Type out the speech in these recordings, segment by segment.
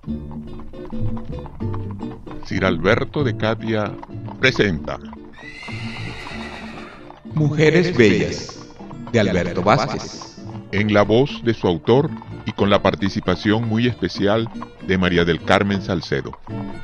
Sir Alberto de Catia presenta Mujeres Bellas, de Alberto Vázquez, en la voz de su autor y con la participación muy especial de María del Carmen Salcedo.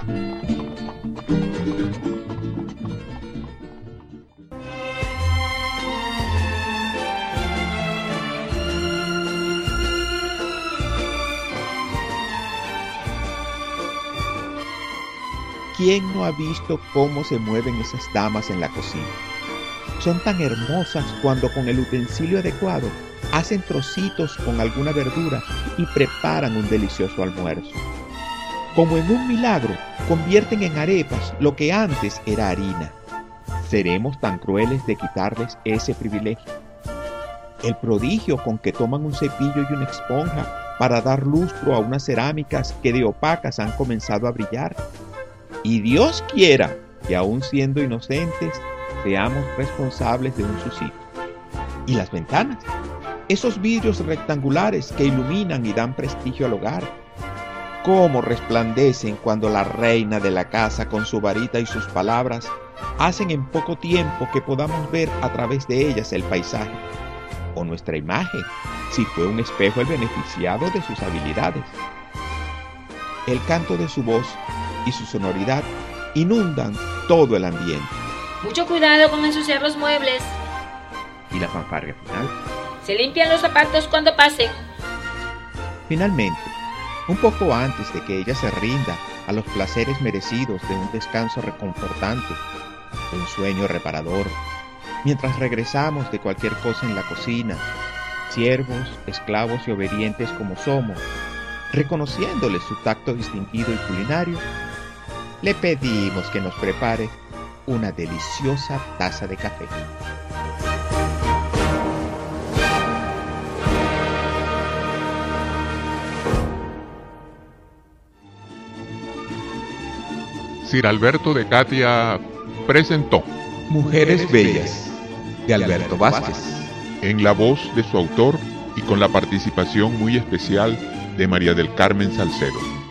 ¿Quién no ha visto cómo se mueven esas damas en la cocina? Son tan hermosas cuando con el utensilio adecuado hacen trocitos con alguna verdura y preparan un delicioso almuerzo. Como en un milagro, convierten en arepas lo que antes era harina. ¿Seremos tan crueles de quitarles ese privilegio? El prodigio con que toman un cepillo y una esponja para dar lustro a unas cerámicas que de opacas han comenzado a brillar. Y Dios quiera que aún siendo inocentes, seamos responsables de un suicidio. ¿Y las ventanas? Esos vidrios rectangulares que iluminan y dan prestigio al hogar. ¿Cómo resplandecen cuando la reina de la casa con su varita y sus palabras hacen en poco tiempo que podamos ver a través de ellas el paisaje? O nuestra imagen, si fue un espejo el beneficiado de sus habilidades. El canto de su voz y su sonoridad inundan todo el ambiente. Mucho cuidado con ensuciar los muebles. Y la fanfarria final. Se limpian los zapatos cuando pasen. Finalmente, un poco antes de que ella se rinda a los placeres merecidos de un descanso reconfortante, de un sueño reparador, mientras regresamos de cualquier cosa en la cocina, siervos, esclavos y obedientes como somos, reconociéndole su tacto distinguido y culinario, le pedimos que nos prepare una deliciosa taza de café. Sir Alberto de Catia presentó Mujeres Bellas, de Alberto Vázquez, en la voz de su autor y con la participación muy especial de María del Carmen Salcedo.